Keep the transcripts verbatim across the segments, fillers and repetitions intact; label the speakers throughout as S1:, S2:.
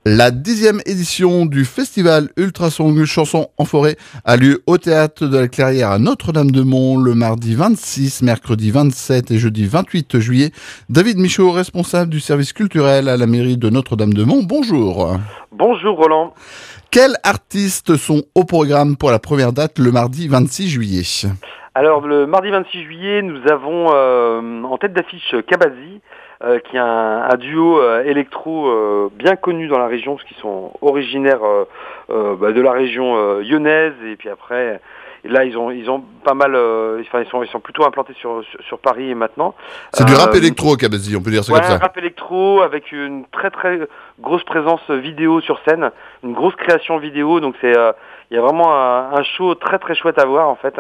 S1: La dixième édition du festival Ultrasong Chansons en forêt a lieu au théâtre de la Clairière à Notre-Dame-de-Mont le mardi vingt-six, mercredi vingt-sept et jeudi vingt-huit juillet. David Michaud, responsable du service culturel à la mairie de Notre-Dame-de-Mont, bonjour.
S2: Bonjour Roland.
S1: Quels artistes sont au programme pour la première date le mardi vingt-six juillet?
S2: Alors le mardi vingt-six juillet, nous avons euh, en tête d'affiche Kabazi, euh, qui est un, un duo euh, électro euh, bien connu dans la région, parce qu'ils sont originaires euh, euh, bah, de la région euh, lyonnaise, et puis après, et là ils ont ils ont pas mal, euh, enfin ils sont ils sont plutôt implantés sur sur, sur Paris maintenant.
S1: C'est du rap
S2: Euh,
S1: électro, Kabazi, on peut dire ça
S2: Ouais,
S1: comme ça.
S2: un rap électro avec une très très grosse présence vidéo sur scène, une grosse création vidéo, donc c'est euh, il y a vraiment un, un show très très chouette à voir en fait.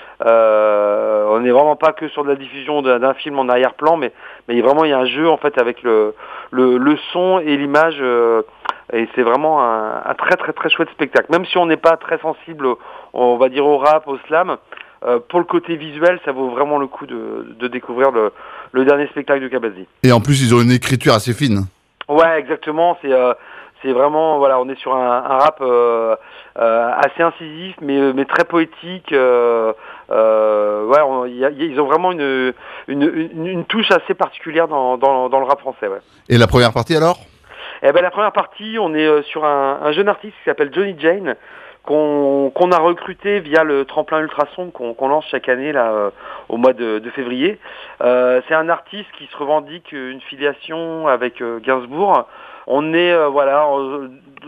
S2: Euh, on n'est vraiment pas que sur de la diffusion d'un, d'un film en arrière-plan, mais mais vraiment il y a un jeu en fait avec le le, le son et l'image, euh, et c'est vraiment un, un très très très chouette spectacle. Même si on n'est pas très sensible, on va dire au rap, au slam. Euh, pour le côté visuel, ça vaut vraiment le coup de, de découvrir le, le dernier spectacle de Kabazi.
S1: Et en plus, ils ont une écriture assez fine.
S2: Ouais, exactement. C'est euh, c'est vraiment, voilà, on est sur un, un rap euh, euh, assez incisif, mais mais très poétique. Euh, euh, ouais, on, y a, y a, ils ont vraiment une, une une une touche assez particulière dans dans, dans le rap français. Ouais.
S1: Et la première partie alors?
S2: Eh ben la première partie, on est sur un, un jeune artiste qui s'appelle Johnny Jane, qu'on qu'on a recruté via le tremplin Ultrason qu'on qu'on lance chaque année là euh, au mois de, de février. Euh, c'est un artiste qui se revendique une filiation avec euh, Gainsbourg. On est euh, voilà euh,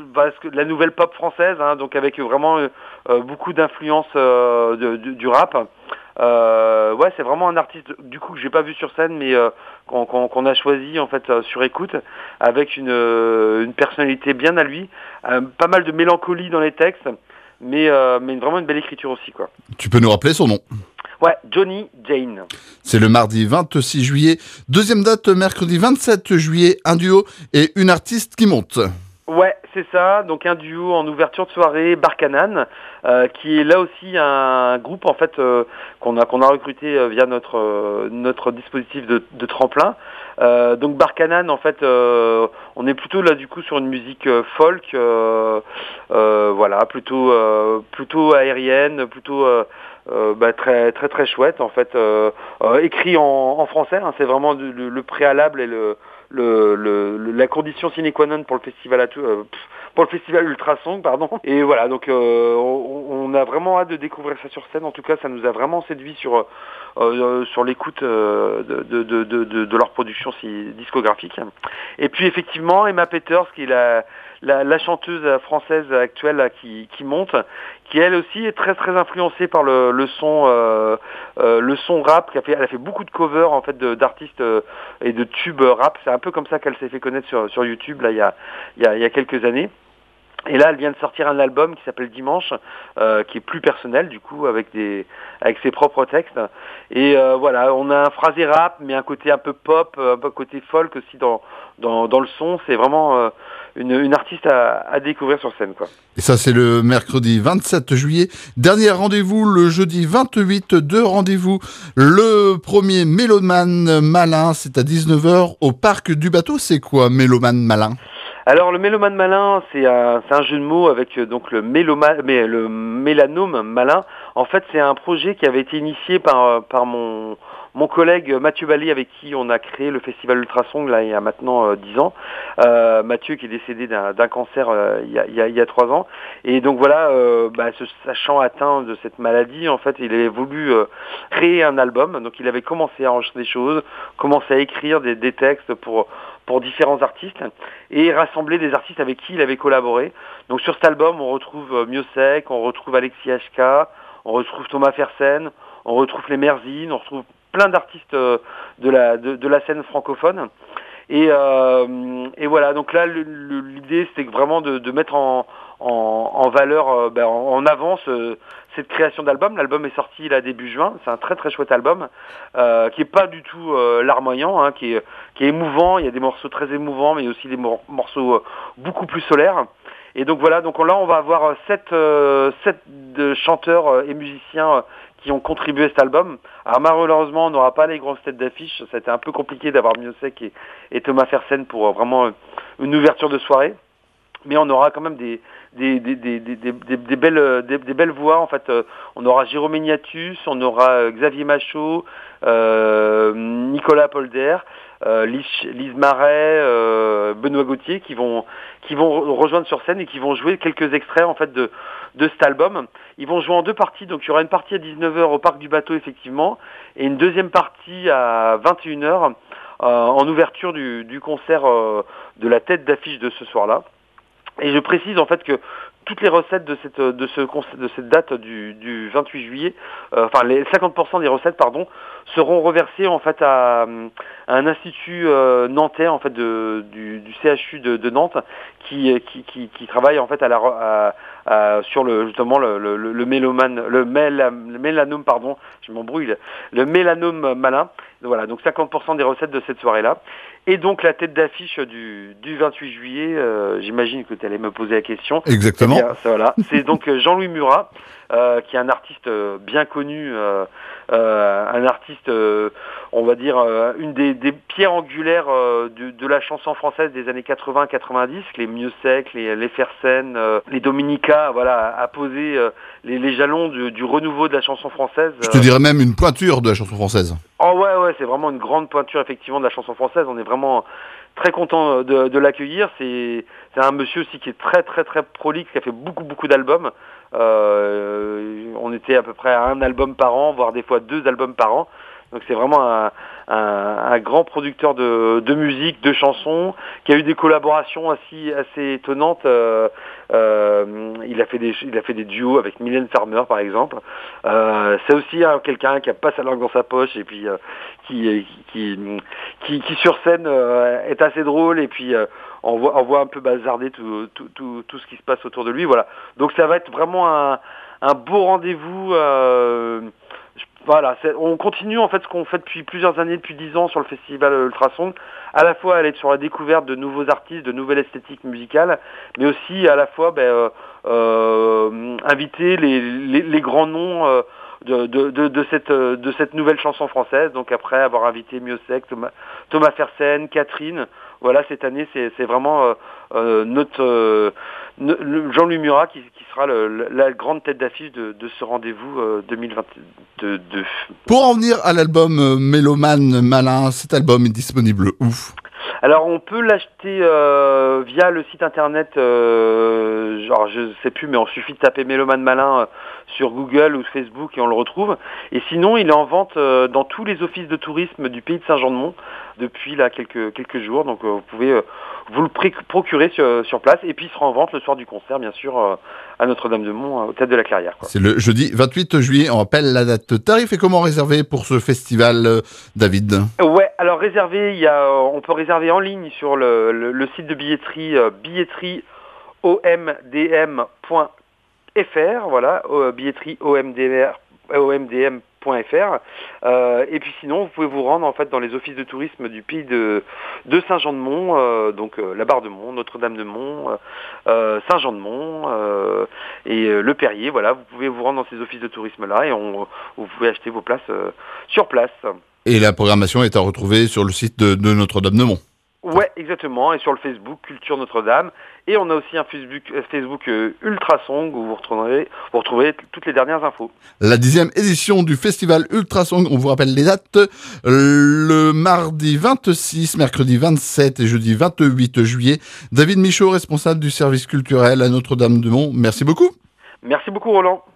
S2: la nouvelle pop française, hein, donc avec vraiment euh, beaucoup d'influence euh, de, de, du rap. Euh, ouais, c'est vraiment un artiste du coup que j'ai pas vu sur scène, mais euh, qu'on, qu'on, qu'on a choisi en fait euh, sur écoute, avec une, euh, une personnalité bien à lui, euh, pas mal de mélancolie dans les textes, mais euh, mais vraiment une belle écriture aussi quoi.
S1: Tu peux nous rappeler son nom?
S2: Ouais, Johnny Jane.
S1: C'est le mardi vingt-six juillet. Deuxième date, mercredi vingt-sept juillet, un duo et une artiste qui monte.
S2: Ouais, c'est ça. Donc un duo en ouverture de soirée, Barkanan, euh, qui est là aussi un groupe en fait euh, qu'on a qu'on a recruté euh, via notre euh, notre dispositif de, de tremplin. Euh, donc Barkanan, en fait, euh, on est plutôt là du coup sur une musique euh, folk, euh, euh, voilà, plutôt euh, plutôt aérienne, plutôt euh, euh, bah, très très très chouette en fait, euh, euh, écrit en, en français. Hein, c'est vraiment le, le, le préalable et le Le, le, la condition sine qua non pour le festival à tout, euh, pour le festival Ultrasong, pardon. Et voilà, donc euh, on, on a vraiment hâte de découvrir ça sur scène. En tout cas, ça nous a vraiment séduit sur euh, sur l'écoute euh, de, de, de, de, de leur production si, discographique. Et puis effectivement, Emma Peters, qui est la La, la chanteuse française actuelle là, qui, qui monte, qui elle aussi est très très influencée par le, le son euh, euh, le son rap. Qui a fait, elle a fait beaucoup de covers en fait de, d'artistes euh, et de tubes rap. C'est un peu comme ça qu'elle s'est fait connaître sur, sur YouTube là il y a, il y a, il y a quelques années. Et là, elle vient de sortir un album qui s'appelle Dimanche, euh, qui est plus personnel du coup, avec des, avec ses propres textes. Et euh, voilà, on a un phrasé rap, mais un côté un peu pop, un peu côté folk aussi dans dans, dans le son. C'est vraiment euh, une, une artiste à, à découvrir sur scène, quoi.
S1: Et ça, c'est le mercredi vingt-sept juillet. Dernier rendez-vous le jeudi vingt-huit. Deux rendez-vous. Le premier Mélomane Malin, c'est à dix-neuf heures au parc du bateau. C'est quoi Mélomane Malin?
S2: Alors le mélomane malin, c'est un, c'est un jeu de mots avec euh, donc le méloma, mais le mélanome malin. En fait, c'est un projet qui avait été initié par par mon mon collègue Mathieu Ballé, avec qui on a créé le festival Ultrasong là il y a maintenant euh, dix ans. Euh, Mathieu qui est décédé d'un, d'un cancer euh, il y a il y a il y a trois ans. Et donc voilà, euh, bah, se sachant atteint de cette maladie, en fait, il avait voulu euh, créer un album. Donc il avait commencé à enregistrer des choses, commencé à écrire des, des textes pour pour différents artistes et rassembler des artistes avec qui il avait collaboré. Donc sur cet album, on retrouve Miossec, on retrouve Alexis H K, on retrouve Thomas Fersen, on retrouve les Merzines, on retrouve plein d'artistes de la de, de la scène francophone. Et, euh, et voilà, donc là le, le, l'idée c'était vraiment de, de mettre en, en, en valeur, euh, ben, en, en avance euh, cette création d'album. L'album est sorti là début juin, c'est un très très chouette album euh, qui est pas du tout euh, larmoyant, hein, qui est qui est émouvant. Il y a des morceaux très émouvants, mais aussi des mor- morceaux euh, beaucoup plus solaires. Et donc voilà, donc là on va avoir sept euh, sept de chanteurs euh, et musiciens euh, qui ont contribué à cet album. Alors malheureusement, on n'aura pas les grosses têtes d'affiche. Ça a été un peu compliqué d'avoir Miossec et, et Thomas Fersen pour euh, vraiment euh, une ouverture de soirée. mais on aura quand même des des des des des, des, des belles des, des belles voix en fait. Euh, on aura Jérôme Ignatius, on aura euh, Xavier Machaut, euh, Nicolas Polder, euh, Lise, Lise Marais, euh, Benoît Gauthier qui vont qui vont rejoindre sur scène et qui vont jouer quelques extraits en fait de de cet album. Ils vont jouer en deux parties, donc il y aura une partie à dix-neuf heures au Parc du Bateau effectivement, et une deuxième partie à vingt et une heures euh, en ouverture du, du concert euh, de la tête d'affiche de ce soir-là. Et je précise en fait que toutes les recettes de cette de ce de cette date du, du vingt-huit juillet, euh, enfin les cinquante pour cent des recettes pardon, seront reversées en fait à, à un institut euh, nantais en fait de du, du C H U de, de Nantes qui, qui qui qui travaille en fait à la à, à, sur le justement le le, le mélomane le, mél, le mélanome pardon, je m'embrouille, le, le mélanome malin. Voilà, donc cinquante pour cent des recettes de cette soirée-là. Et donc la tête d'affiche du, du vingt-huit juillet, euh, j'imagine que tu allais me poser la question.
S1: Exactement.
S2: Eh bien, ça, voilà. C'est donc Jean-Louis Murat, euh, qui est un artiste bien connu, euh, euh, un artiste, euh, on va dire, euh, une des, des pierres angulaires euh, de, de la chanson française des années quatre-vingts quatre-vingt-dix, les Miossec, les, les Fersen, euh, les Dominica, voilà, a posé euh, les, les jalons du, du renouveau de la chanson française.
S1: Je te dirais même une pointure de la chanson française.
S2: Oh ouais, ouais, c'est vraiment une grande pointure effectivement de la chanson française. On est vraiment très content de, de l'accueillir. C'est, c'est un monsieur aussi qui est très très très prolixe, qui a fait beaucoup beaucoup d'albums. Euh, on était à peu près à un album par an, voire des fois deux albums par an. Donc c'est vraiment un, un, un grand producteur de, de musique, de chansons, qui a eu des collaborations assez, assez étonnantes. Euh, euh, il a fait des, il a fait des duos avec Mylène Farmer par exemple. Euh, c'est aussi hein, quelqu'un qui a pas sa langue dans sa poche et puis euh, qui, qui, qui, qui sur scène euh, est assez drôle et puis euh, on voit, on voit un peu bazarder tout, tout, tout, tout ce qui se passe autour de lui. Voilà. Donc ça va être vraiment un, un beau rendez-vous. Euh, Voilà, c'est, on continue en fait ce qu'on fait depuis plusieurs années, depuis dix ans sur le festival Ultrason, à la fois aller sur la découverte de nouveaux artistes, de nouvelles esthétiques musicales, mais aussi à la fois ben, euh, euh, inviter les, les, les grands noms euh, de, de, de, de, cette, de cette nouvelle chanson française. Donc après avoir invité Miossec, Thomas, Thomas Fersen, Catherine, voilà, cette année c'est, c'est vraiment euh, euh, notre euh, Jean-Louis Murat qui, qui sera le, la grande tête d'affiche de, de ce rendez-vous euh, deux mille vingt-deux.
S1: Pour en venir à l'album euh, Mélomane Malin, cet album est disponible où ?
S2: Alors on peut l'acheter euh, via le site internet, euh, genre je sais plus, mais on suffit de taper Mélomane Malin euh, sur Google ou Facebook et on le retrouve. Et sinon il est en vente euh, dans tous les offices de tourisme du pays de Saint-Jean-de-Mont depuis là quelques quelques jours. Donc euh, vous pouvez euh, vous le procurer sur, sur place et puis il sera en vente le soir du concert bien sûr euh, à Notre-Dame-de-Mont euh, au Théâtre de la Clairière. Quoi.
S1: C'est le jeudi vingt-huit juillet, on rappelle la date. Tarif et comment réserver pour ce festival, euh, David ?
S2: Ouais, alors réserver, il y a, on peut réserver en ligne sur le, le, le site de billetterie euh, billetterie o m d m point f r, voilà, euh, billetterie o m d m point f r. Euh, et puis sinon, vous pouvez vous rendre en fait dans les offices de tourisme du pays de, de Saint-Jean-de-Mont, euh, donc euh, la Barre-de-Mont, Notre-Dame-de-Mont, euh, euh, Saint-Jean-de-Mont euh, et euh, le Perrier. Voilà, vous pouvez vous rendre dans ces offices de tourisme-là et on, vous pouvez acheter vos places euh, sur place.
S1: Et la programmation est à retrouver sur le site de, de Notre-Dame-de-Mont.
S2: Ouais, exactement, et sur le Facebook Culture Notre-Dame. Et on a aussi un Facebook, Facebook euh, Ultrasong où vous retrouverez, vous retrouverez toutes les dernières infos.
S1: La dixième édition du festival Ultrasong, on vous rappelle les dates, le mardi vingt-six, mercredi vingt-sept et jeudi vingt-huit juillet. David Michaud, responsable du service culturel à Notre-Dame-de-Mont, merci beaucoup.
S2: Merci beaucoup Roland.